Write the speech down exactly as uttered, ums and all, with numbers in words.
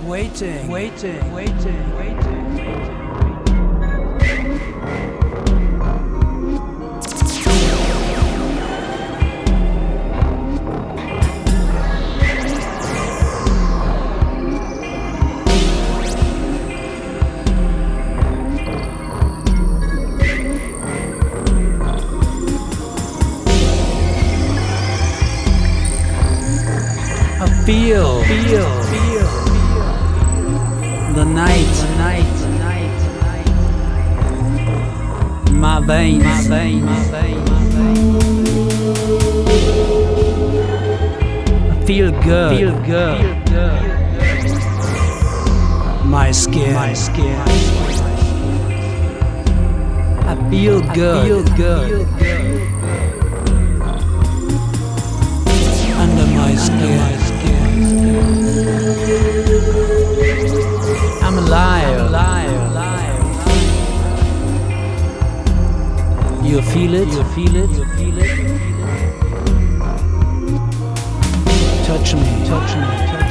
waiting, waiting, waiting, waiting, waiting. I feel, feel, feel, the night, the night, the night, the night. My veins, my veins, my veins, my veins. I feel good, feel good, feel good. My skin, my skin. I feel good, feel good, feel good. Under my skin. I'm alive, alive, alive. You feel it, you feel it, you feel it. Touch me, touch me, touch me.